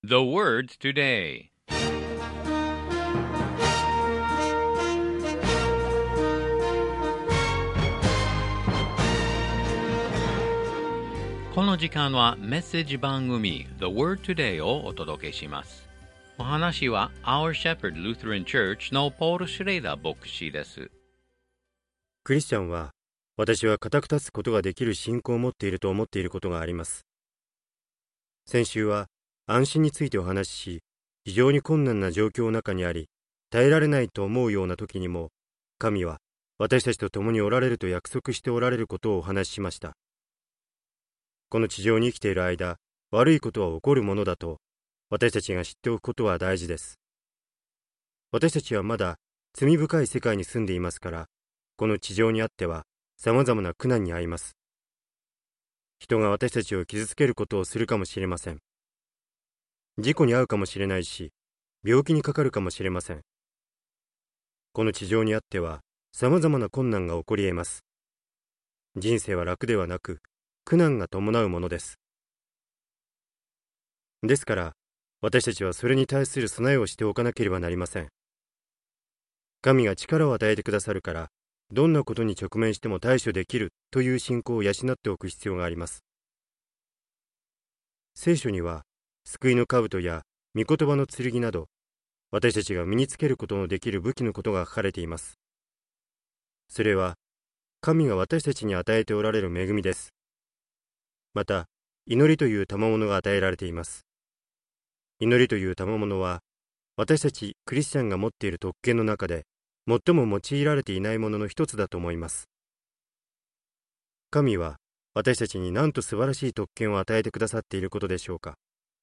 The word today. この時間はメッセージ番組 The Word Today をお届けします。お話は Our Shepherd Lutheran Church のポール・シュレイダー牧師です。 クリスチャンは、私は固く立つことができる信仰を持っていると思っていることがあります。先週は安心についてお話しし、非常に困難な状況の中にあり、耐えられないと思うような時にも、神は私たちと共におられると約束しておられることをお話ししました。この地上に生きている間、悪いことは起こるものだと、私たちが知っておくことは大事です。私たちはまだ罪深い世界に住んでいますから、この地上にあっては様々な苦難に遭います。人が私たちを傷つけることをするかもしれません。事故に遭うかもしれないし、病気にかかるかもしれません。この地上にあっては様々な困難が起こり得ます。人生は楽ではなく、苦難が伴うものです。ですから、私たちはそれに対する備えをしておかなければなりません。神が力を与えてくださるから、どんなことに直面しても対処できるという信仰を養っておく必要があります。聖書には、救いの兜や御言葉の剣など、私たちが身につけることのできる武器のことが書かれています。それは、神が私たちに与えておられる恵みです。また、祈りという賜物が与えられています。祈りという賜物は、私たちクリスチャンが持っている特権の中で、最も用いられていないものの一つだと思います。神は、私たちになんと素晴らしい特権を与えてくださっていることでしょうか。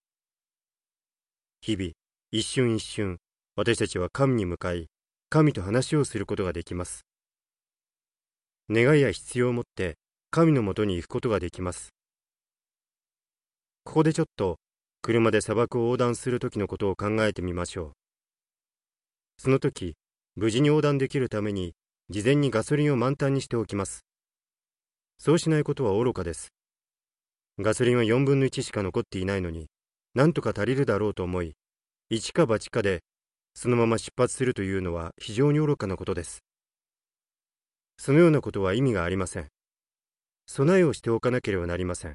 日々、一瞬一瞬、私たちは神に向かい、神と話をすることができます。願いや必要を持って、神のもとに行くことができます。ここでちょっと、車で砂漠を横断するときのことを考えてみましょう。その時、無事に横断できるために、事前にガソリンを満タンにしておきます。そうしないことは愚かです。ガソリンは4分の1しか残っていないのに、なんとか足りるだろうと思い、一か八かで、そのまま出発するというのは非常に愚かなことです。そのようなことは意味がありません。備えをしておかなければなりません。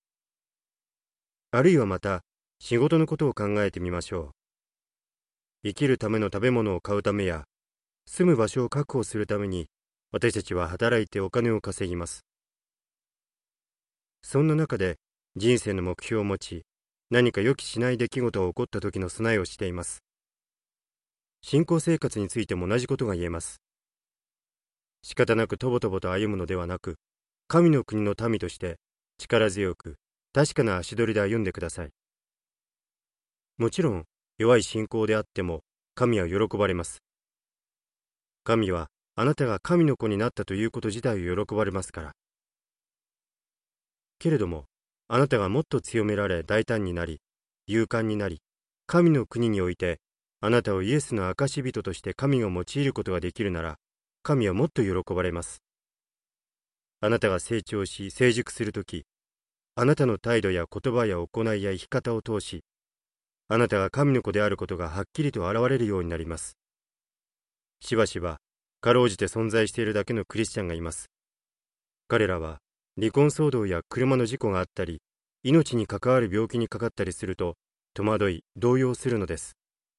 あるいはまた、仕事のことを考えてみましょう。生きるための食べ物を買うためや、住む場所を確保するために、私たちは働いてお金を稼ぎます。そんな中で、人生の目標を持ち、何か予期しない出来事が起こった時の備えをしています。信仰生活についても同じことが言えます。仕方なくとぼとぼと歩むのではなく、神の国の民として力強く、確かな足取りで歩んでください。もちろん、弱い信仰であっても、神は喜ばれます。神は、あなたが神の子になったということ自体を喜ばれますから。けれども、あなたがもっと強められ大胆になり、勇敢になり、神の国において、あなたをイエスの証人として神が用いることができるなら、神はもっと喜ばれます。あなたが成長し、成熟するとき、あなたの態度や言葉や行いや生き方を通し、あなたが神の子であることがはっきりと現れるようになります。しばしば、かろうじて存在しているだけのクリスチャンがいます。彼らは、離婚騒動や車の事故があったり、命に関わる病気にかかったりすると、戸惑い、動揺するのです。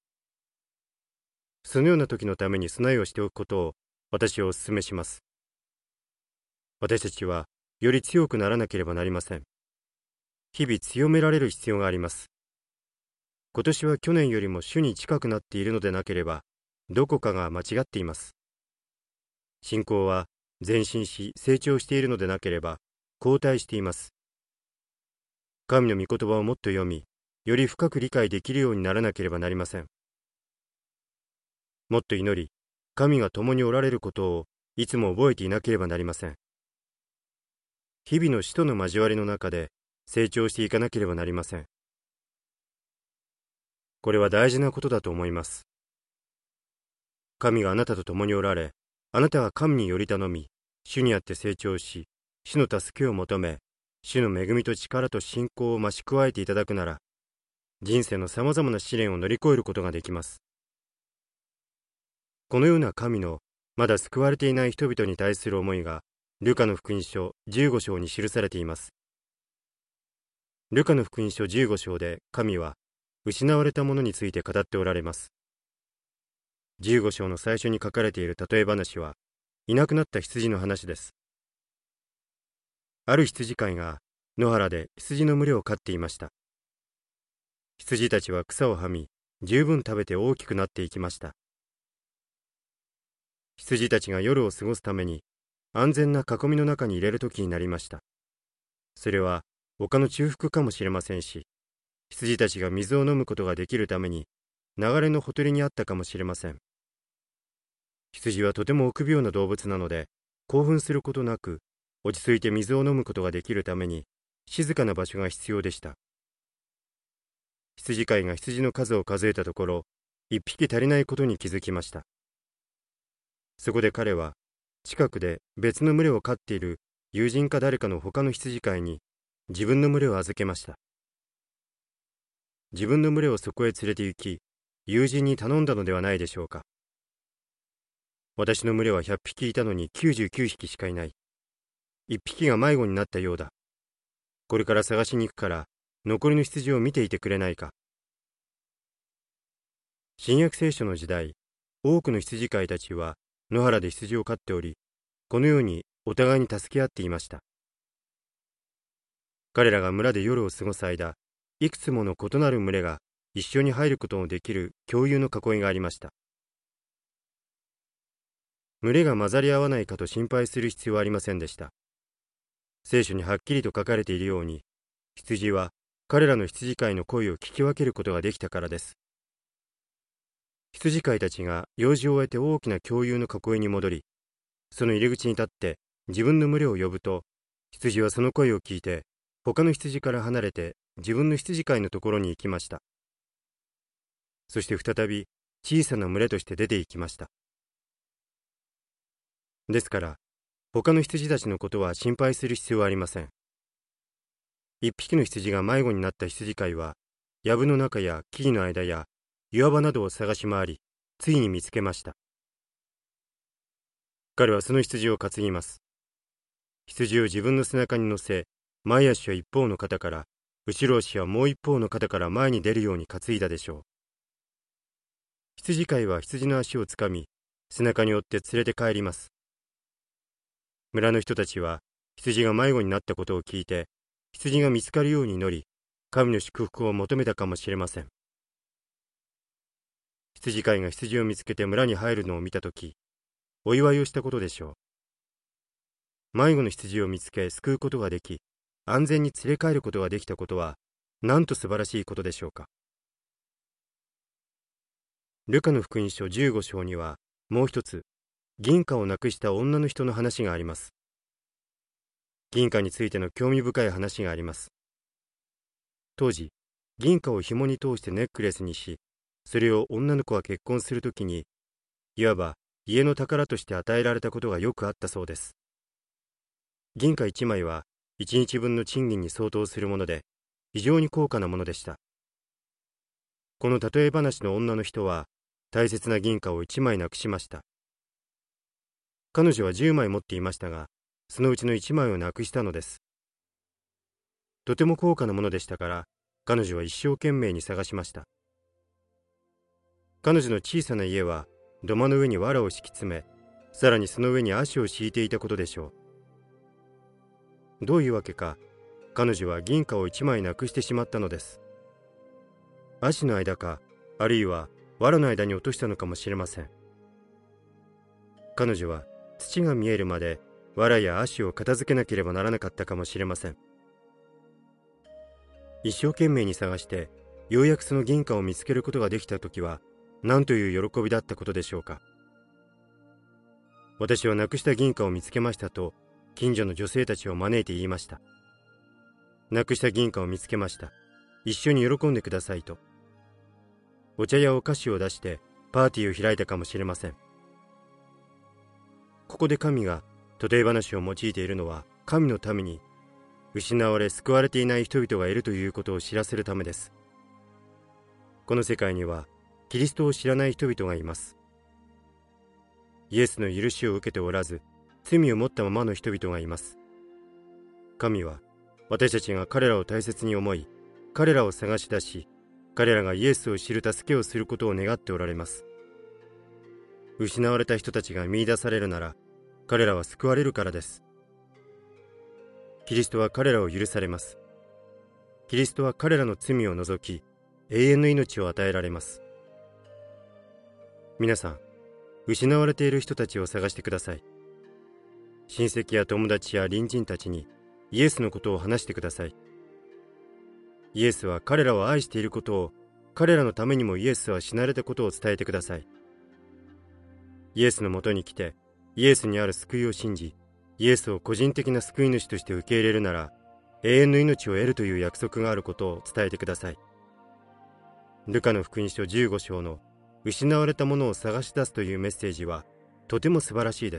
そのような時のために備えをしておくことを、私はお勧めします。私たちは、より強くならなければなりません。日々強められる必要があります。今年は去年よりも主に近くなっているのでなければ、どこかが間違っています。信仰は前進し成長しているのでなければ、後退しています。神の御言葉をもっと読み、より深く理解できるようにならなければなりません。もっと祈り、神が共におられることをいつも覚えていなければなりません。日々の使徒の交わりの中で成長していかなければなりません。これは大事なことだと思います。神があなたと共におられ、あなたが神により頼み、主にあって成長し、主の助けを求め、主の恵みと力と信仰を増し加えていただくなら、 人生のさまざまな試練を乗り越えることができます。このような神のまだ救われていない人々に対する思いがルカの福音書15章に記されています。ルカの福音書15章で神は失われたものについて語っておられます。15章の最初に書かれている例え話はいなくなった羊の話です。ある羊飼いが野原で羊の群れを飼っていました。羊たちは草をはみ、十分食べて大きくなっていきました。羊たちが夜を過ごすために安全な囲みの中に入れる時になりました。それは丘の中腹かもしれませんし、羊たちが水を飲むことができるために流れのほとりにあったかもしれません。羊はとても臆病な動物なので、興奮することなく落ち着いて水を飲むことができるために静かな場所が必要でした。羊飼いが羊の数を数えたところ、一匹足りないことに気づきました。そこで彼は近くで別の群れを飼っている友人か誰かの他の羊飼いに自分の群れを預けました。自分の群れをそこへ連れて行き、友人に頼んだのではないでしょうか。私の群れは100匹いたのに99匹しかいない。1匹が迷子になったようだ。これから探しに行くから残りの羊を見ていてくれないか。新約聖書の時代、多くの羊飼いたちは野原で羊を飼っており、このようにお互いに助け合っていました。彼らが村で夜を過ごす間、いくつもの異なる群れが一緒に入ることのできる共有の囲いがありました。群れが混ざり合わないかと心配する必要はありませんでした。聖書にはっきりと書かれているように、羊は彼らの羊飼いの声を聞き分けることができたからです。羊飼いたちが用事を終えて大きな共有の囲いに戻り、その入り口に立って自分の群れを呼ぶと、羊はその声を聞いて他の羊から離れて自分の羊飼いのところに行きました。そして再び小さな群れとして出て行きました。ですから他の羊たちのことは心配する必要はありません。一匹の羊が迷子になった羊飼いは藪の中や木々の間や岩場などを探し回り、ついに見つけました。彼はその羊を担ぎます。羊を自分の背中に乗せ、前足は一方の肩から、後ろ足はもう一方の肩から前に出るように担いだでしょう。羊飼いは羊の足をつかみ、背中に追って連れて帰ります。村の人たちは羊が迷子になったことを聞いて、羊が見つかるように祈り、神の祝福を求めたかもしれません。羊飼いが羊を見つけて村に入るのを見たとき、お祝いをしたことでしょう。迷子の羊を見つけ救うことができ、安全に連れ帰ることができたことは、なんと素晴らしいことでしょうか。ルカの福音書15章には、もう一つ、銀貨をなくした女の人の話があります。銀貨についての興味深い話があります。当時、銀貨を紐に通してネックレスにし、それを女の子が結婚するときに、いわば家の宝として与えられたことがよくあったそうです。銀貨1枚は1日分の賃金に相当するもので、非常に高価なものでした。この例え話の女の人は、大切な銀貨を1枚なくしました。彼女は10枚持っていましたが、そのうちの1枚をなくしたのです。とても高価なものでしたから、彼女は一生懸命に探しました。彼女の小さな家は土間の上に藁を敷き詰め、さらにその上に葦を敷いていたことでしょう。どういうわけか、彼女は銀貨を1枚なくしてしまったのです。葦の間か、あるいは藁の間に落としたのかもしれません。彼女は土が見えるまで藁や葦を片付けなければならなかったかもしれません。一生懸命に探して、ようやくその銀貨を見つけることができたときは、何という喜びだったことでしょうか。私はなくした銀貨を見つけましたと、近所の女性たちを招いて言いました。なくした銀貨を見つけました。一緒に喜んでくださいと。お茶やお菓子を出してパーティーを開いたかもしれません。ここで神が例え話を用いているのは、神のために失われ救われていない人々がいるということを知らせるためです。 この世界にはキリストを知らない人々がいます。イエスの許しを受けておらず、罪を持ったままの人々がいます。神は私たちが彼らを大切に思い、彼らを探し出し、彼らがイエスを知る助けをすることを願っておられます。失われた人たちが見出されるなら、彼らは救われるからです。キリストは彼らを許されます。キリストは彼らの罪を除き、永遠の命を与えられます。皆さん、失われている人たちを探してください。親戚や友達や隣人たちにイエスのことを話してください。イエスは彼らを愛していることを、彼らのためにもイエスは死なれたことを伝えてください。イエスのもとに来て、イエスにある救いを信じ、イエスを個人的な救い主として受け入れるなら、永遠の命を得るという約束があることを伝えてください。ルカの福音書15章の失われたものを探し出すというメッセージはとても素晴らしいです。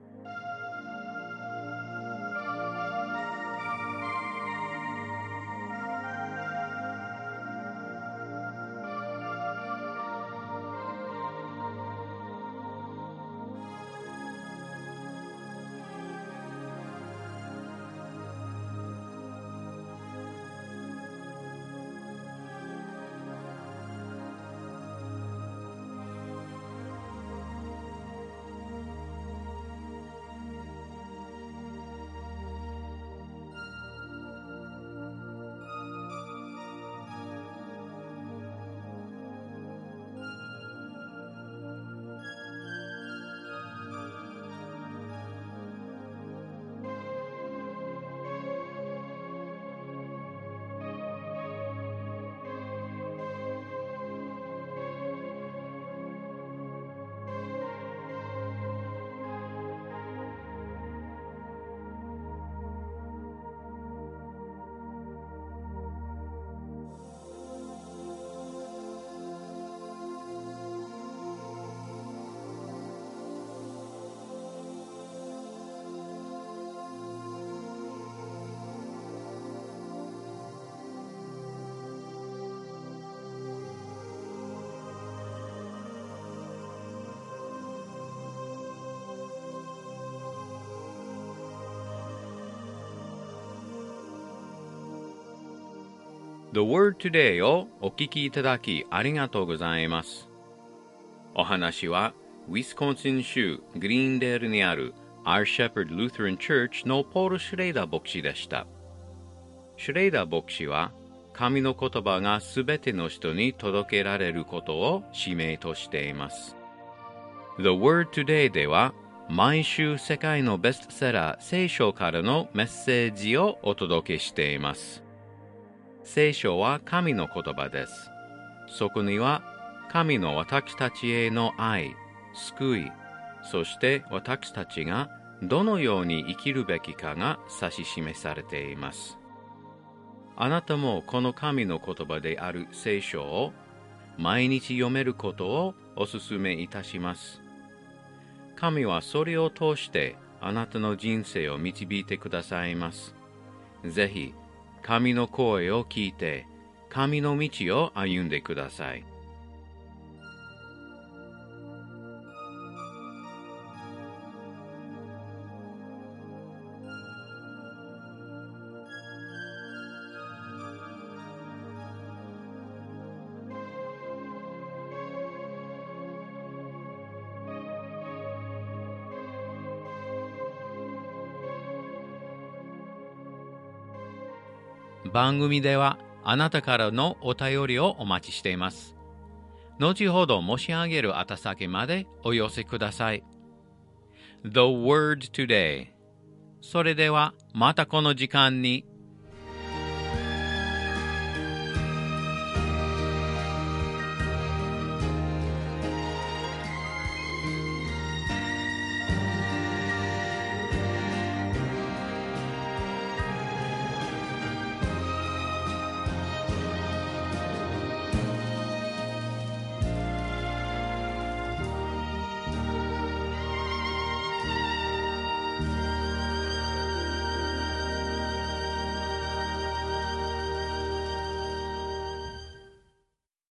The Word Today をお聞きいただきありがとうございます。お話はウィスコンシン州グリーンデールにある Our Shepherd Lutheran Church のポール・シュレイダー牧師でした。シュレイダー牧師は神の言葉がすべての人に届けられることを使命としています。The Word Today では毎週世界のベストセラー聖書からのメッセージをお届けしています。聖書は神の言葉です。そこには神の私たちへの愛、救い、そして私たちがどのように生きるべきかが指し示されています。あなたもこの神の言葉である聖書を毎日読めることをお勧めいたします。神はそれを通してあなたの人生を導いてくださいます。ぜひ、神の声を聞いて、神の道を歩んでください。番組ではあなたからのお便りをお待ちしています。後ほど申し上げる宛先までお寄せください。The Word Today。それではまたこの時間に